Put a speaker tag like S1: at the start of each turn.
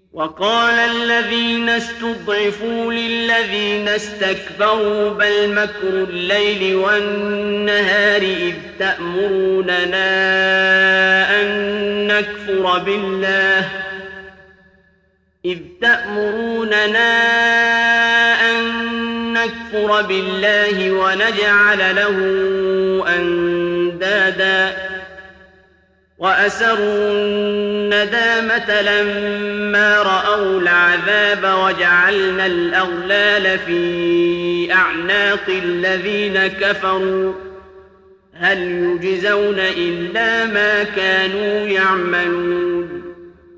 S1: وقال الذين استضعفوا للذين استكبروا بل مكر الليل والنهار إذ تأمروننا أن نكفر بالله ونجعل له أندادا وأسروا الندامة لما رأوا العذاب وجعلنا الأغلال في أعناق الذين كفروا هل يجزون إلا ما كانوا يعملون